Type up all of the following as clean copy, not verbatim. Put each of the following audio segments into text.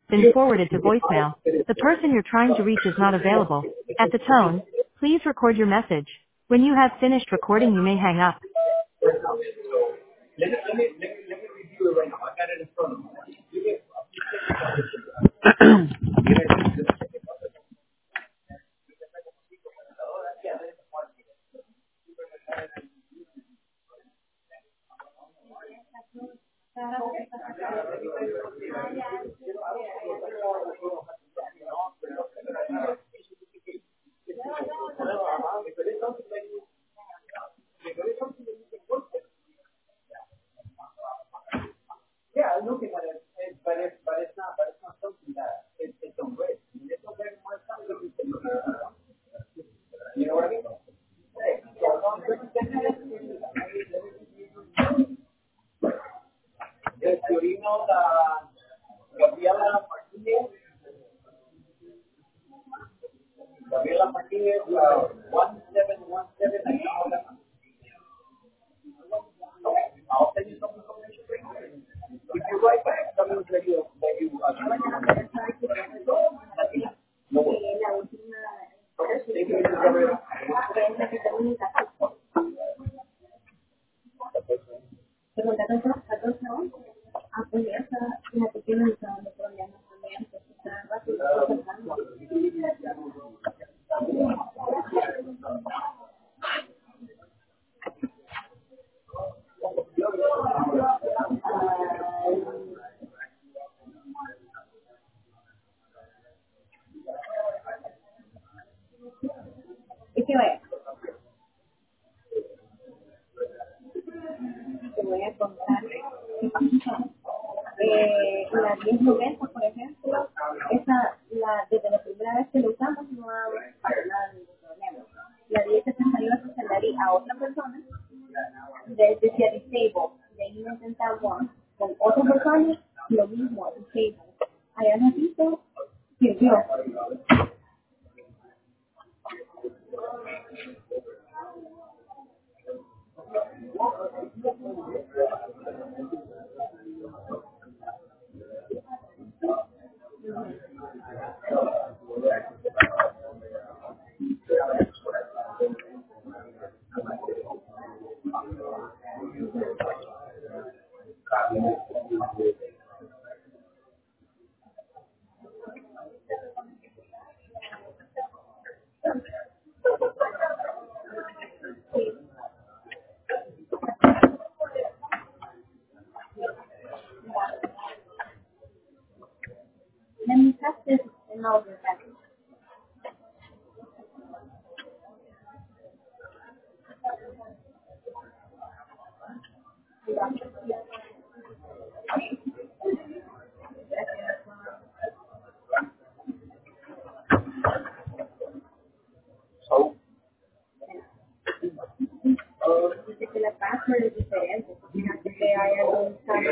been forwarded to voicemail. The person you're trying to reach is not available. At the tone, please record your message. When you have finished recording, you may hang up. Review it right now. I got it in front of me. Yeah, I'm looking at it, but it's not something that it's on risk. I mean, it's on risk more time than we can. You know what I mean? Hey, yes, your email, Gabriela Martinez, 1717. I'll send you some information. If you write back, something that you no worries. Thank you, Mrs. Gabriela. Te voy a contar la 1090, por ejemplo, desde la primera vez que lo usamos no ha hablado de ningún problema. La 1068 se la di a otra persona, decía disable, de ahí lo intentamos con otra persona, lo mismo, disable. Allá nos hizo, sirvió. Let me test this and all the that. Dice que la password es diferente, fíjate que hay algún cambio.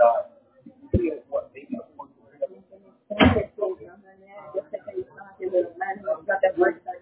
Yo sé que ellos están haciendo los manos, no te acuerdas.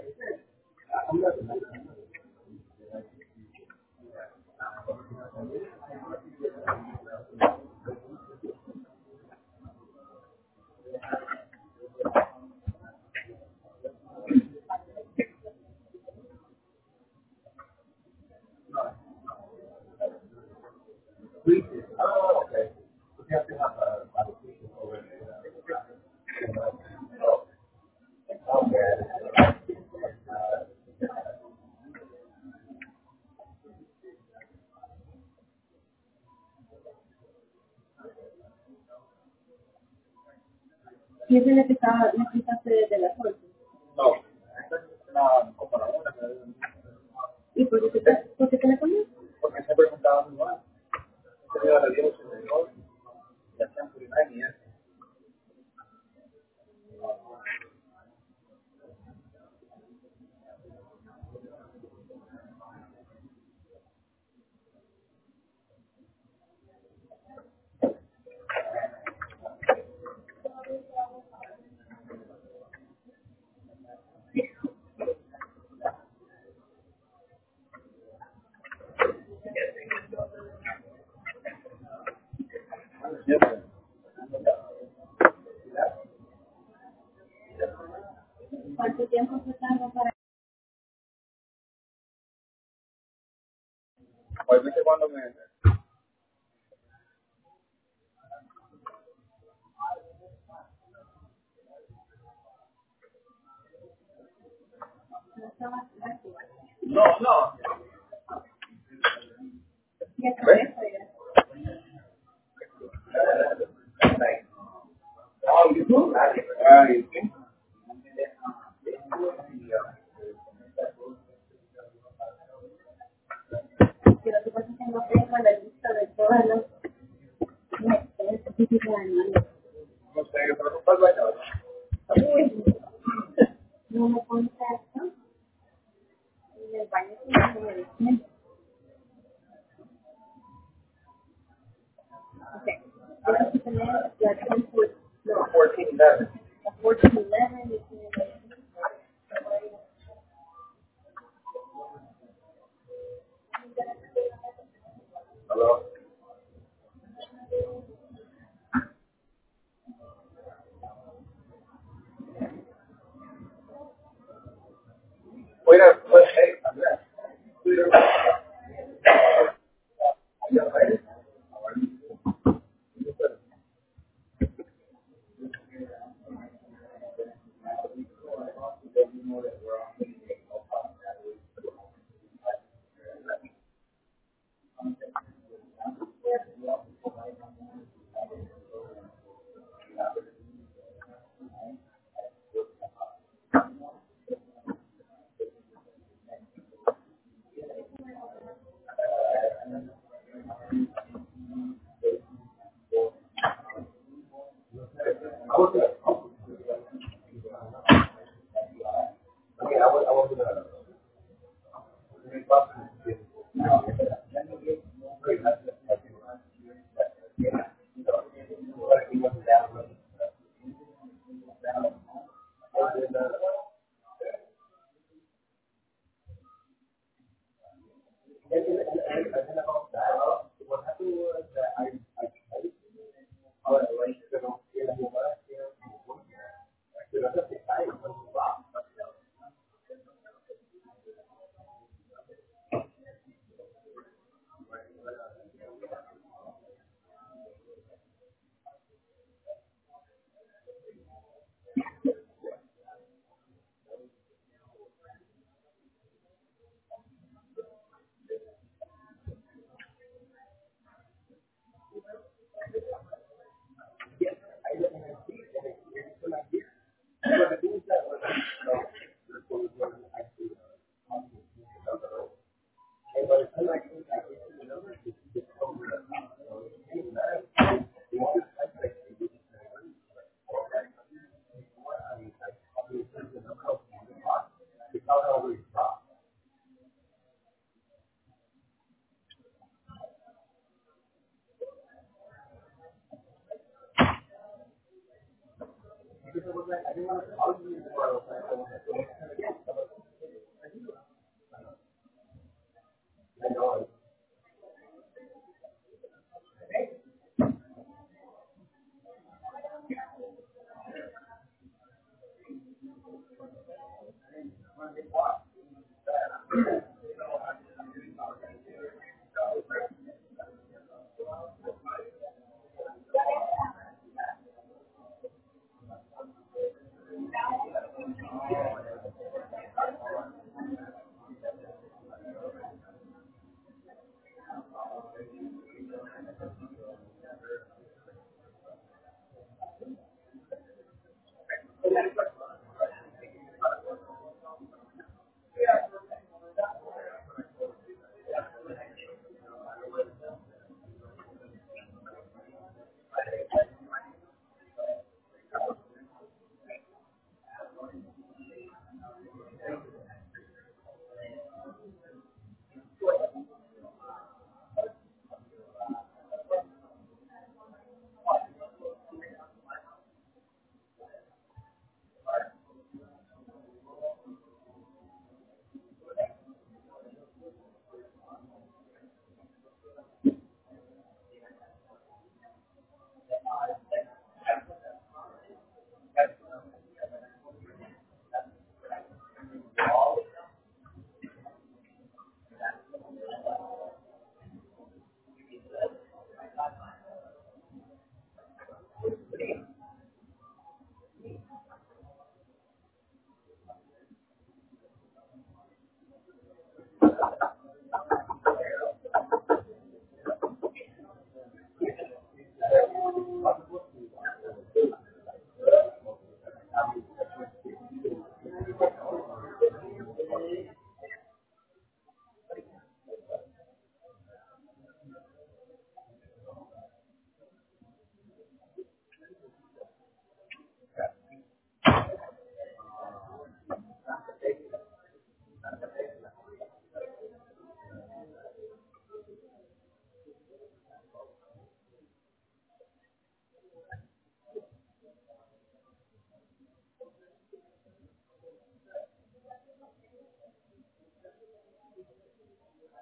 ¿Y ese es el que necesitaste desde las 8? No, esta es una comparadora. ¿Y por qué te la ponías? Porque se preguntaba muy mal. Se dio la 1082 y la 109 y eso. Yes, sir. ¿Cuánto tiempo se tarda para Obviamente cuando me... No, no. ya con eso ya? Oh, YouTube? Ay, sí. Pero que pasa es que no tengo la lista de todas las específicas de animales. No sé, yo creo que fue el baño. Uy, no me contacto en el baño que no me dicen. Ok, tengo que tener la 10 no, 14-11. la 14-11 y Hello? Mira, pues, hey, Andrea.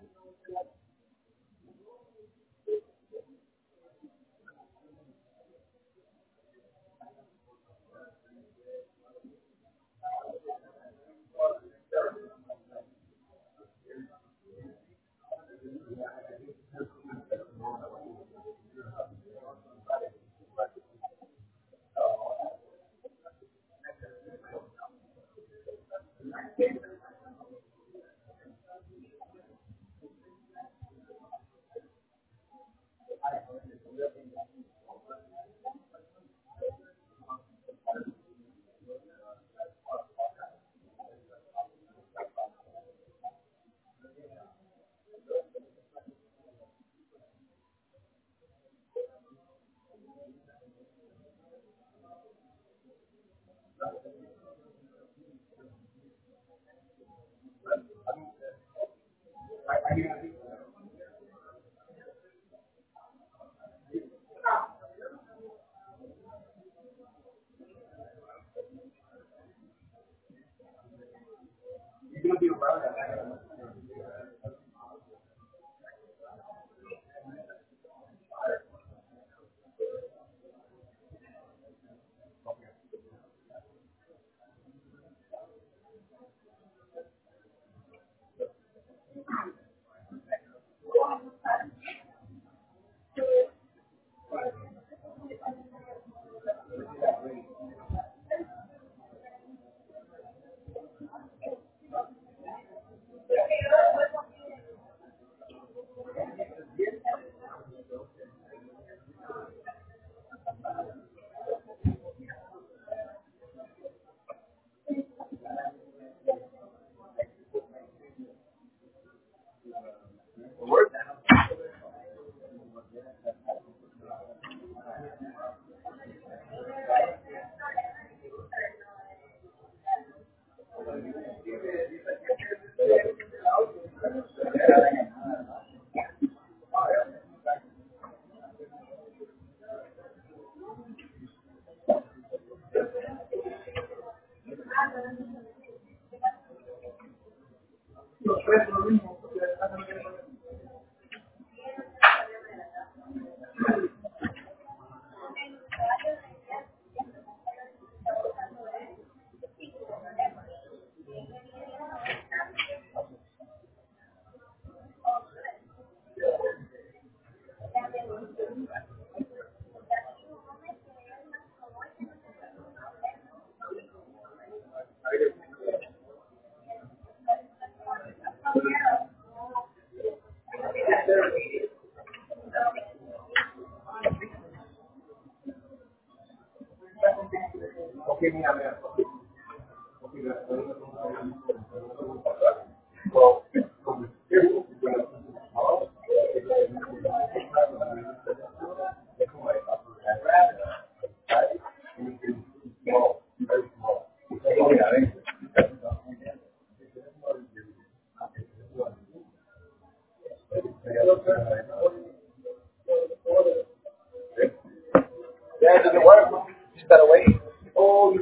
Yeah, it doesn't work. Just gotta wait. Oh,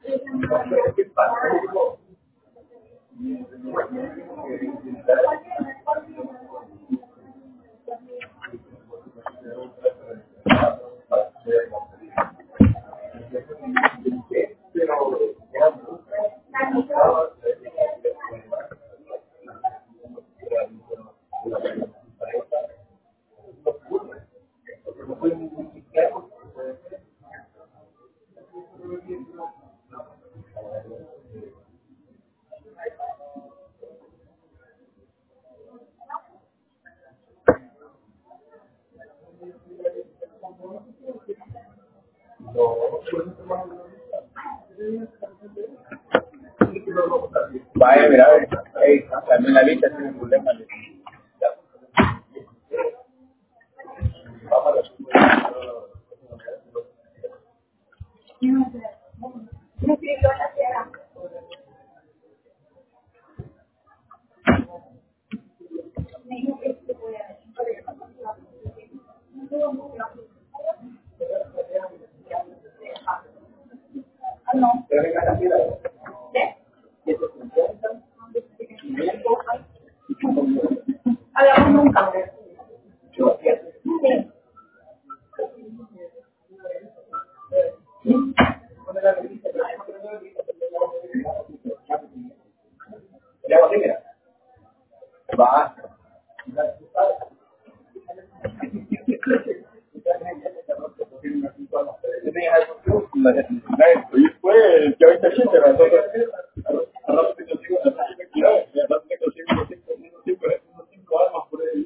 Vaya, mira, hey, también la lista tiene problemas. Va. Pues, yo ahorita sí, pero a rato te consigo, a rato te consigo cinco armas por ahí.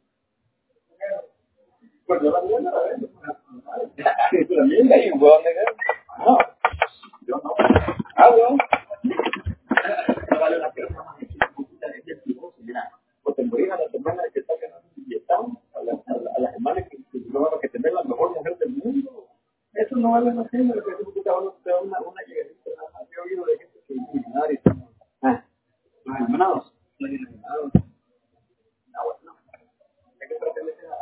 Pues yo la mierda la vendo. La mierda y un huevón de guerra. No, yo no. Ah, bueno. No vale la pena más de mira, pues te morir a la semana que está ganando un billetón, a la semana que tener la mejor mujer del mundo. Eso no vale la pena, lo que es una llegadita. He oído de gente que es millonaria. Ah, los eliminados. Los eliminados. Ah, bueno. Hay que tratar de ser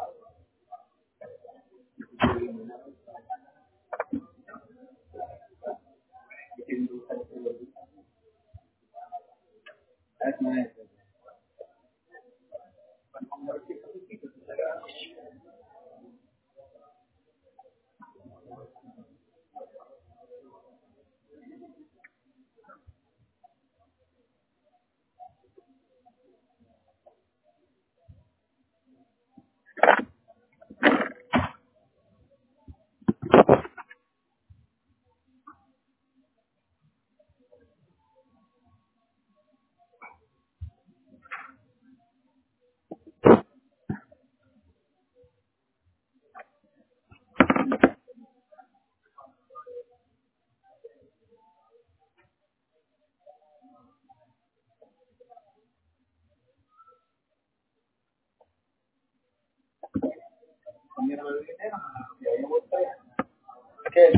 mierda de dinero. Y ahí voy a estar. ¿Qué?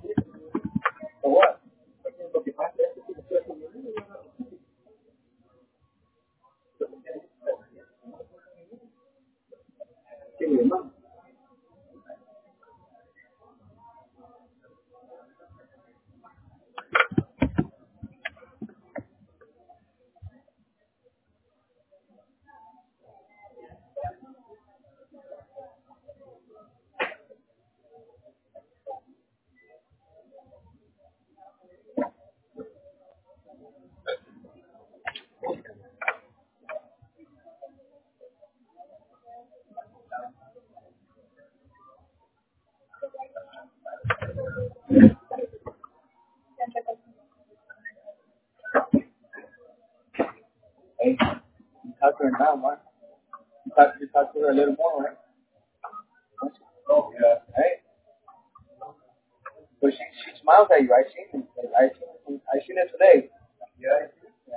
Lo que pasa es que estoy haciendo que mi hermano. Hey, you talk to her now, man. You talk to her a little more, right? Oh, yeah. Hey. So she smiles at you. I seen it today. Yeah.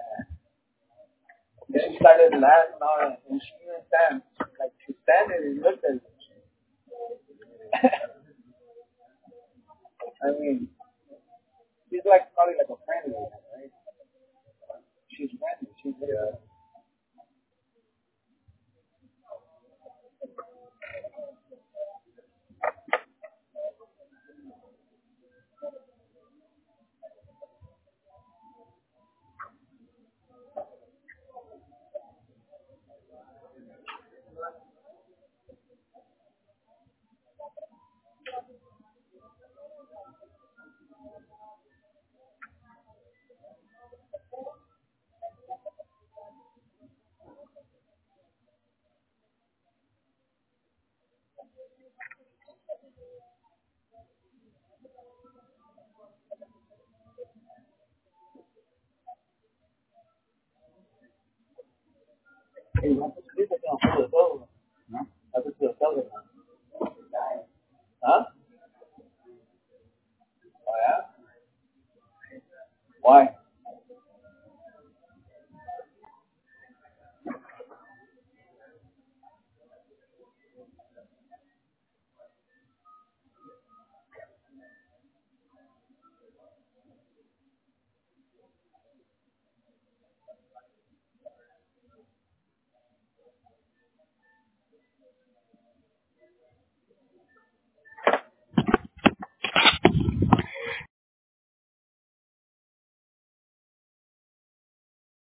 Yeah. She started laughing and she didn't stand. Like she standing and looked at it. I mean, she's like probably like a friend of yours, right? She's friendly. She's El banco suizo que nosotros de todo, ¿no? La cultura de todo.